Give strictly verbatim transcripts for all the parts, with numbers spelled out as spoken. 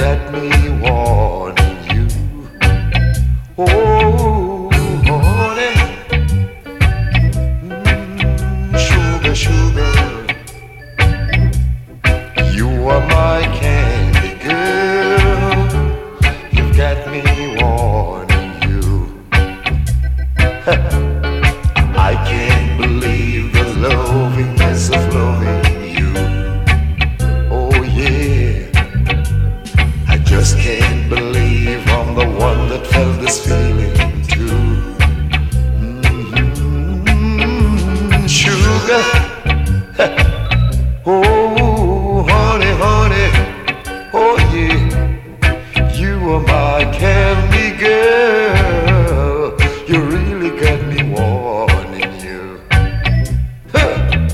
got me wanting you. Oh, honey, mm, sugar, sugar, you are my candy girl. You've got me wanting you. I can't believe the lovingness of loving you. Oh yeah, I just can't believe I'm the one that felt this feeling too. Mm-hmm. Sugar, oh honey, honey, oh yeah, you are my candy girl. You really got me wanting you. Huh.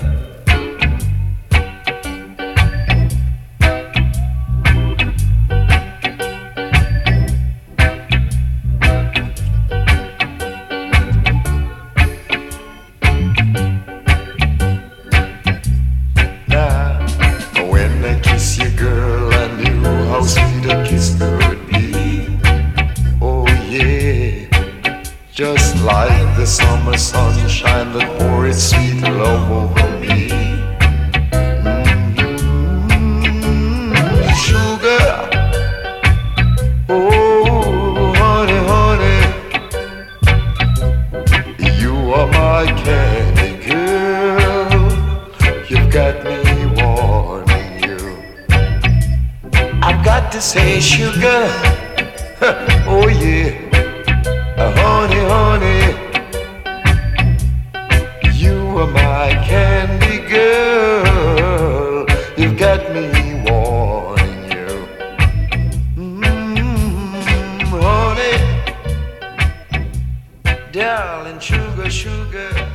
When I kiss you, girl, I knew how sweet a kiss could be. Oh yeah, just like the summer sunshine that poured its sweet love over me. Mm-hmm. Sugar, oh honey, honey, you are my candy girl. You've got me wanting you. I've got to say, sugar, oh yeah, honey, honey, you are my candy girl. You've got me wanting you. Mm, honey, darling, sugar, sugar.